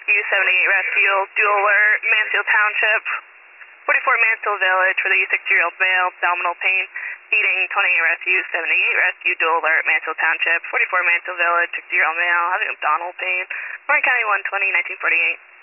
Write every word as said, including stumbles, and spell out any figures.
U seventy-eight Rescue, dual alert, Mansfield Township. forty-four Mansfield Village for the U sixty-year-old male, abdominal pain. Heating, twenty-eight Rescue, seventy-eight Rescue, dual alert, Mansfield Township. forty-four Mansfield Village, sixty-year-old male, having abdominal pain. Orange County one twenty, nineteen forty-eight.